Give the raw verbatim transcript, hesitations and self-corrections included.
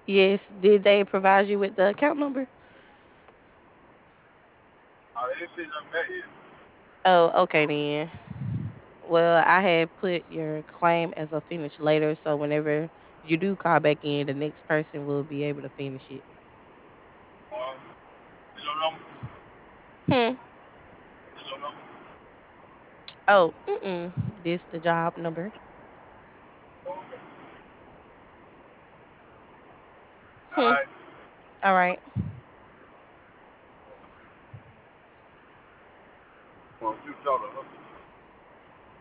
Yes. Did they provide you with the account number? I didn't see them that yet. Oh, okay then. Well, I had put your claim as a finish later, so whenever you do call back in, the next person will be able to finish it. Um, you don't know? Hmm. You don't know? Oh, mm-mm. This the job number. Okay. All Hmm. right. All right.